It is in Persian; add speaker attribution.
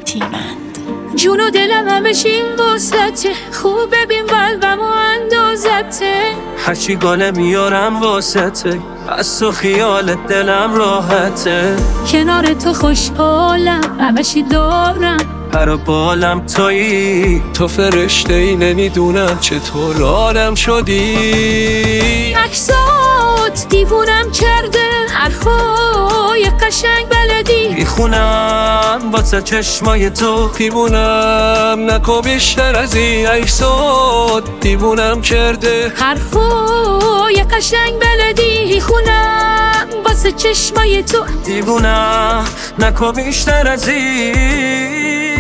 Speaker 1: یتیمند.
Speaker 2: جون و دلم همشین واسطه، خوب ببین قلبم و اندازته.
Speaker 3: هرچی گاله میارم واسطه، از تو خیالت دلم راحته.
Speaker 2: کنار تو خوشحالم، همشی دارم،
Speaker 3: پر و بالم تویی.
Speaker 4: تو فرشته ای نمیدونم چطور آدم شدی.
Speaker 2: عکسات دیوونم کرده، حرفای قشنگ بلدی.
Speaker 3: میخونم واسه چشمای تو،
Speaker 4: دیوونم نکن بیشتر از این. عکسات دیوونم کرده،
Speaker 2: حرفای قشنگ بلدی. خونم واسه چشمای تو،
Speaker 3: دیوونم نکن بیشتر از این.